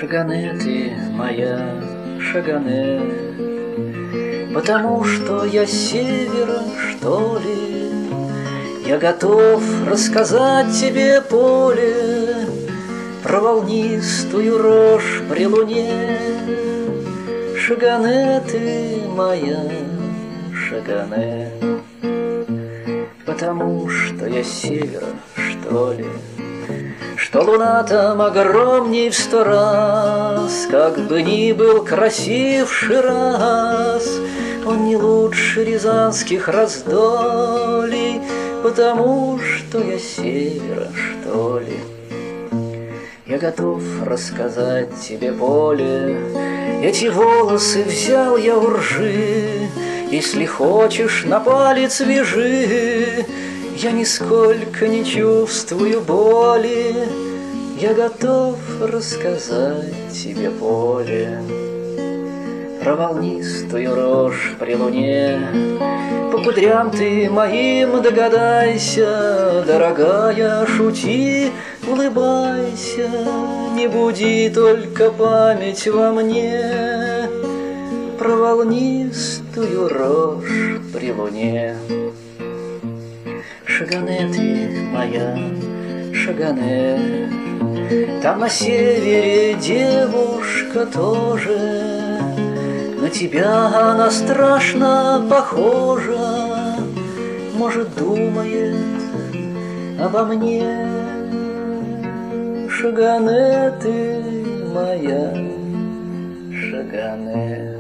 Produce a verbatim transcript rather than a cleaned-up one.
Шагане ты моя, Шагане, потому что я с севера, что ли. Я готов рассказать тебе, поле, про волнистую рожь при луне. Шагане ты моя, Шагане, потому что я с севера, что ли. Что луна там огромней в сто раз, как бы ни был красив Шираз, он не лучше рязанских раздолей, потому что я с севера, что ли. Я готов рассказать тебе, поле, эти волосы взял я у ржи, если хочешь, на палец вяжи. Я нисколько не чувствую боли, я готов рассказать тебе, поле, про волнистую рожь при луне. По кудрям ты моим догадайся, дорогая, шути, улыбайся, не буди только память во мне про волнистую рожь при луне. Шагане ты моя, Шагане, там на севере девушка тоже, на тебя она страшно похожа, может, думает обо мне. Шагане ты моя, Шагане.